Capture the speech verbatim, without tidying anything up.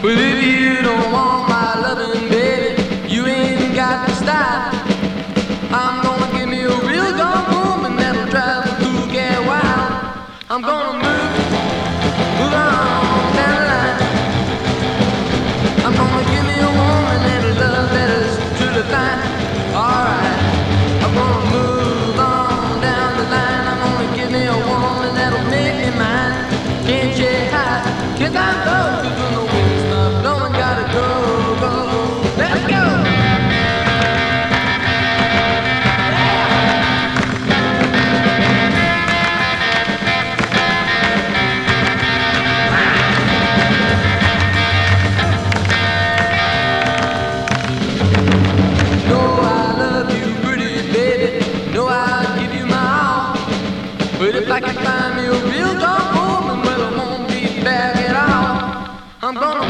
Well, if you don't want my loving, baby, you ain't got to stop. I'm gonna give me a real gone woman that'll drive the cool cat wild. I'm gonna move, move on down the line. I'm gonna give me a woman that'll love that is truly fine. Alright, I'm gonna move on down the line. I'm gonna give me a woman that'll make me mine. Can't you hide? Can't I go? 'Cause when the wind stops blowing, gotta go, go. Let's go! But if I can find me a real dog woman, well, I won't be back at all. I'm gonna